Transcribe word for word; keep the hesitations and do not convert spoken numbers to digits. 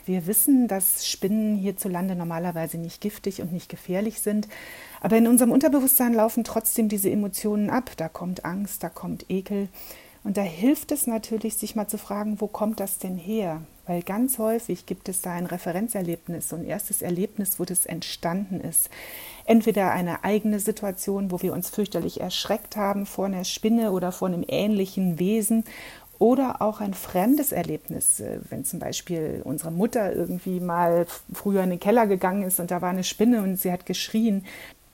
Wir wissen, dass Spinnen hierzulande normalerweise nicht giftig und nicht gefährlich sind, aber in unserem Unterbewusstsein laufen trotzdem diese Emotionen ab. Da kommt Angst, da kommt Ekel. Und da hilft es natürlich, sich mal zu fragen, wo kommt das denn her? Weil ganz häufig gibt es da ein Referenzerlebnis, so ein erstes Erlebnis, wo das entstanden ist. Entweder eine eigene Situation, wo wir uns fürchterlich erschreckt haben vor einer Spinne oder vor einem ähnlichen Wesen, oder auch ein fremdes Erlebnis, wenn zum Beispiel unsere Mutter irgendwie mal früher in den Keller gegangen ist und da war eine Spinne und sie hat geschrien.